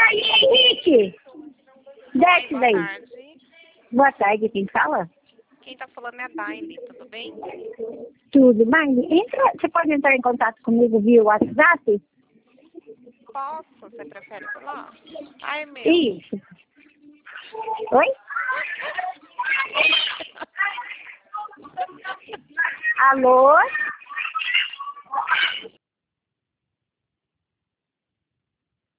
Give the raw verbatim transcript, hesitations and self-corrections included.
aí, Henrique. Desce Boa daí. tarde. Boa tarde, quem fala? Quem tá falando é a Daile, tudo bem? Tudo bem? Entra, você pode entrar em contato comigo via WhatsApp? Posso? Você prefere por lá? Ai, meu. Isso. Oi? Alô?